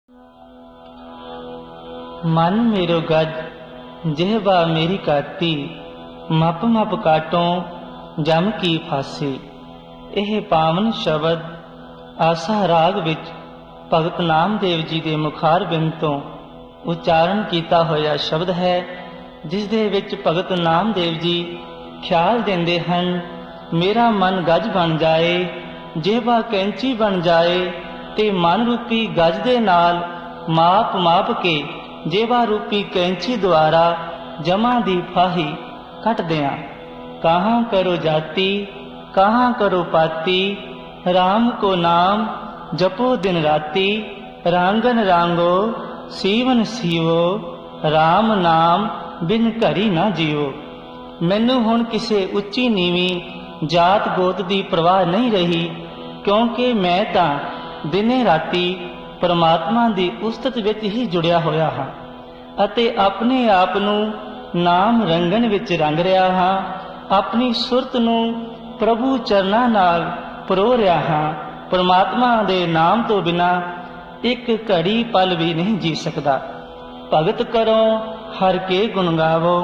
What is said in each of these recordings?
मन मेरो गज जिहवा मेरी काती, मप मप काटों जम की फांसी। यह पावन शब्द आसा राग विच भगत नामदेव जी के मुखार बिंद तो उच्चारण किया होया शब्द है, जिस दे विच भगत नामदेव जी ख्याल देंदे हन, मेरा मन गज बन जाए, जिहवा कैंची बन जाए, ते मन रूपी गज दे नाल माप माप के जेवा रूपी कैंची द्वारा जमा दी फाही कट दिया। कहाँ करो जाति कहाँ करो पाती, राम को नाम जपो दिन राती। रांगन रांगो सीवन सीवो, राम नाम बिन घरी ना जियो। मैनू हुण किसे उच्ची नीवी जात गोत दी परवाह नहीं रही, क्योंकि मैं तां दिने राती परमात्मा दी उस्तत विच ही जुड़िया होया हाँ अते अपने आप नू नाम रंगन विच रंग रहा हाँ। अपनी सुरत नू प्रभु चरना नाल परो रहा हाँ। परमात्मा दे नाम तो बिना एक घड़ी पल भी नहीं जी सकता। भगत करो हर के गुण गावो,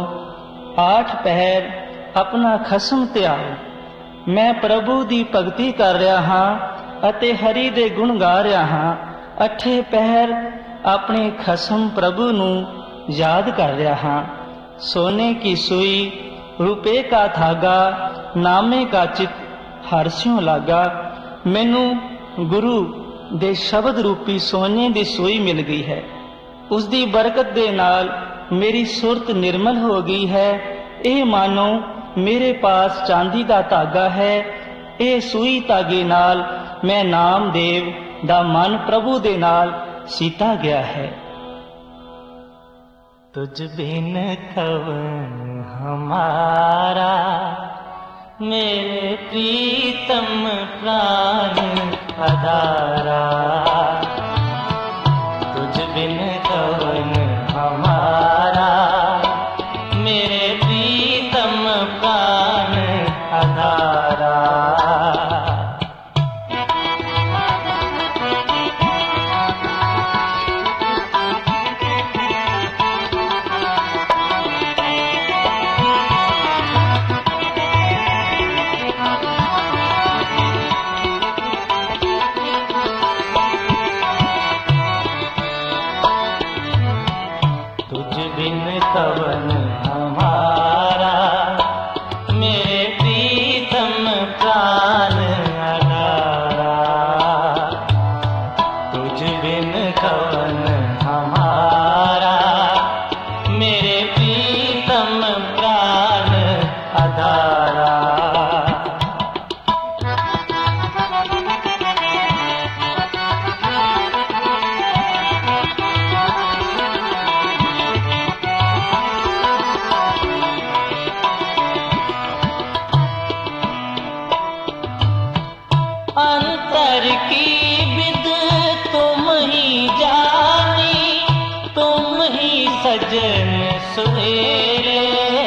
आठ पहर अपना खसम त्यागो। मैं प्रभु दी भगती कर रहा हाँ अते हरि दे गुण गा रहा हाँ। अठे पहर अपने खसम प्रभु नू याद कर रहा हाँ। सोने की सुई रुपए का धागा, नामे का चित हरस्यों लागा। मैनू गुरु दे शब्द रूपी सोने दी सुई मिल गई है, उसकी बरकत दे नाल मेरी सुरत निर्मल हो गई है। ये मानो मेरे पास चांदी का धागा है, ये सुई धागे नाल मैं नामदेव दा मन प्रभु दे नाल सीता गया है। तुझ बिन कवन हमारा, मेरे प्रीतम प्राण आधारा। तुझ बिन कवन हमारा, मेरे प्रीतम प्राण आधारा। कवन हमारा, मेरे प्रीतम प्राण आधारा। तुझ बिन कवन हमारा, मेरे प्रीतम प्राण आधारा। अंतर की विद तुम ही जानी, तुम ही सजन सुहेरे।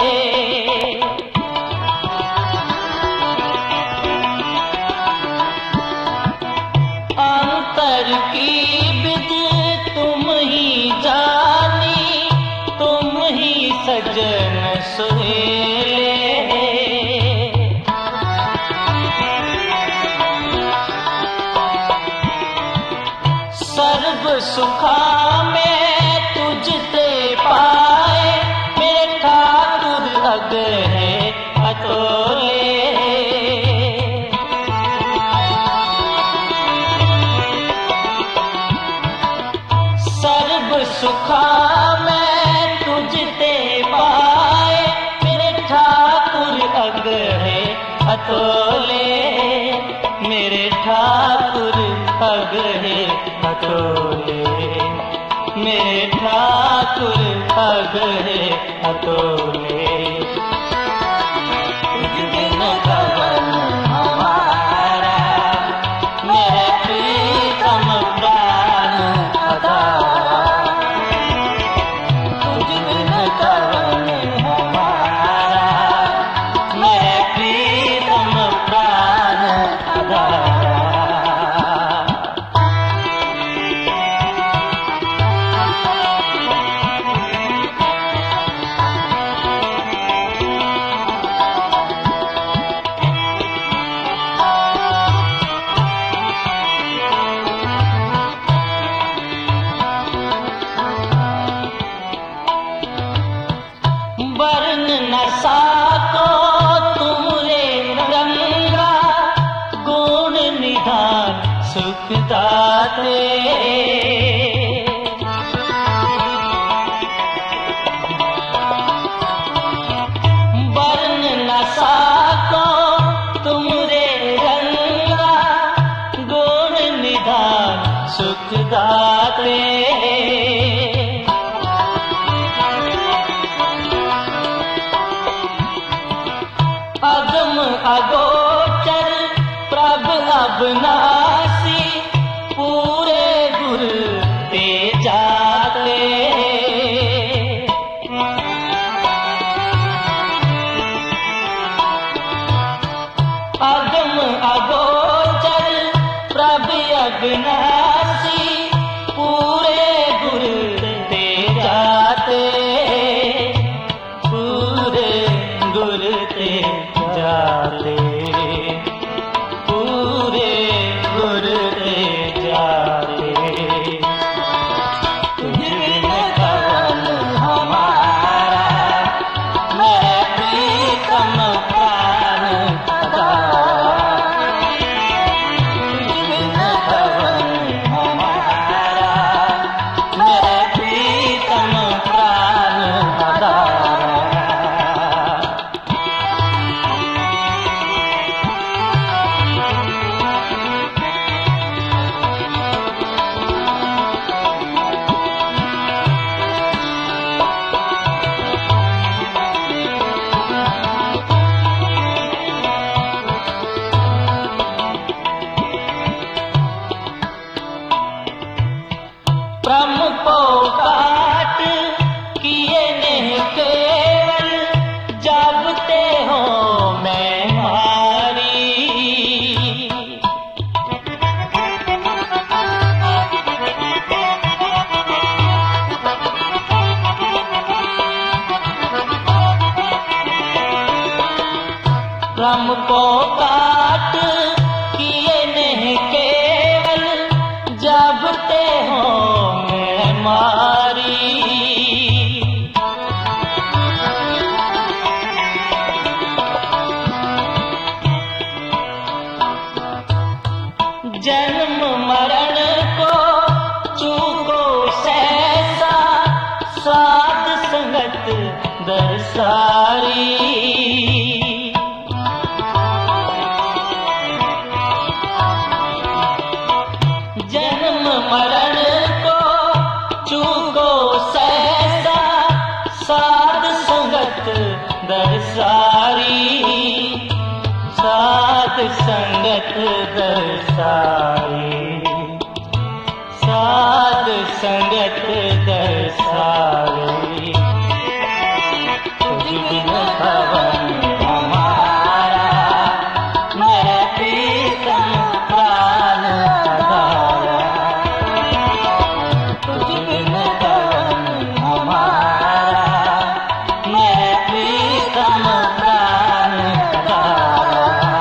अंतर की विद तुम ही जानी, तुम ही सजन सुहेरे। सर्व सुखा में तुझते पाए, मेरे ठाकुर अगरे अतोले। सर्व सुखा में तुझते पाए, मेरे ठाकुर अगरे अतोले। मेरे ठाकुर अगरे अतोले, मेरे ठाकुर अगरे अतोले। तुझ बिन कवन हमारा, मेरे प्रीतम प्राण आधारा। तुझ बिन कवन हमारा, मेरे प्रीतम प्राण आधारा। दाते वर्ण न साको तुमरे रंगा गुण निधान सुख दाते अगम अगोचर प्रभ अविनाशी पूरे गुर ते जाते अगम अगोचर प्रभ अविनाशी पूरे गुर ते जाते पूरे गुर ते जाते पूरे गुर ते जाते तुझ बिन कवन हमारा मैं प्रीतम प्राण अदारा तुझ बिन कवन हमारा मैं प्रीतम प्राण अदारा प्रमुपोकाट किए नहीं केवल जबते हो मैं मारी प्रमुपोकाट किए नहीं केवल जबते हो मारी जन्म मरण को चूको सहसा साध संगत दरसारी जन्म मरण चूको सहसा साध संगत दरसारी साध संगत दरसारी साध संगत दरसारी तुझ बिन भवन हमारा मैं प्रीतम प्राण अदारा तुझ बिन कवन हमारा मैं प्रीतम प्राण अदारा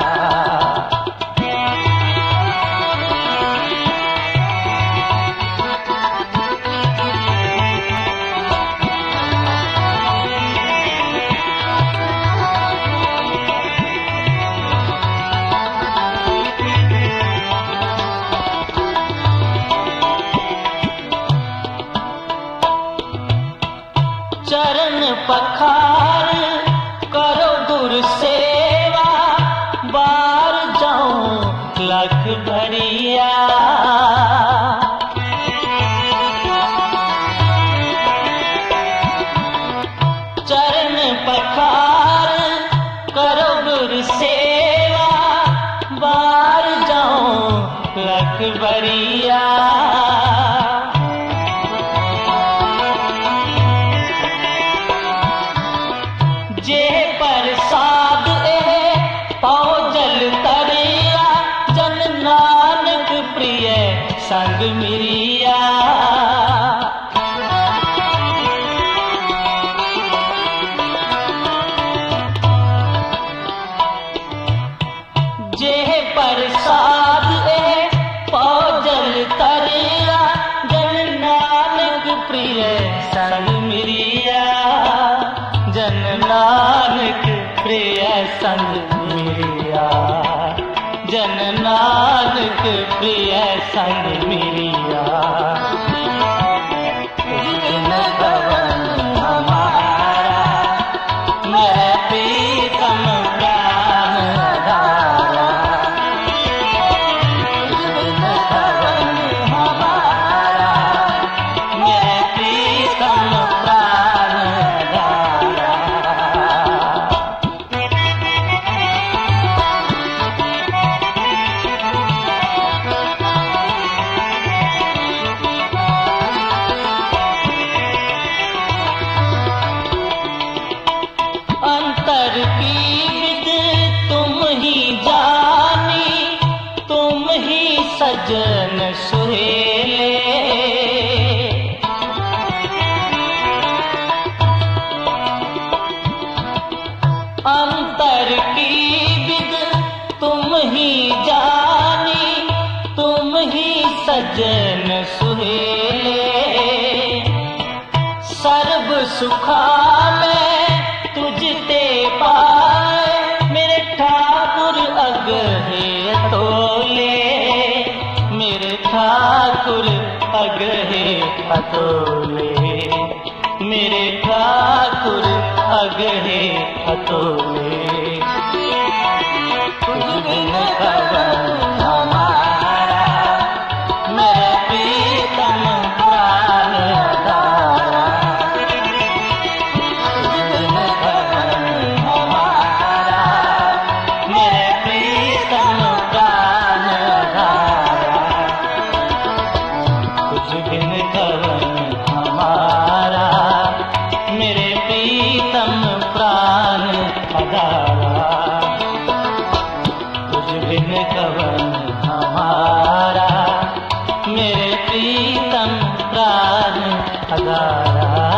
चरण पखार करो गुर सेवा बार जाऊं लख भरिया चरण पखार करो गुर सेवा बार जाऊं लख भरिया जे प्रसाद पाओ जल तरिया जन नानक प्रिय संग मिरिया जे प्रसाद पाओ जल तरिया जन नानक प्रिय संग मिरिया जन नानक प्रिय संग मिरिया जन नानक प्रिय संग मिलिया। तुझ बिन कवन हमारा, मेरे प्रीतम प्राण आधारा। तुझ बिन कवन हमारा, मेरे प्रीतम प्राण आधारा। अंतर की विद तुम ही जानी, तुम ही सजन सुहेले। अंतर की विद तुम ही जानी, तुम ही सजन सुहेले। सर्व सुखा में तुझते पाए, मेरे ठाकुर अगहे अतोले। मेरे ठाकुर अगहे अतोले, मेरे ठाकुर अगहे अतोले। तुझ बिन कवन हमारा, मेरे प्रीतम प्राण आधारा। तुझ बिन कवन हमारा, मेरे प्रीतम प्राण आधारा। तुझ बिन कवन हमारा, मेरे प्रीतम प्राण आधारा। तुझ बिन कवन हमारा, मेरे प्रीतम प्राण आधारा।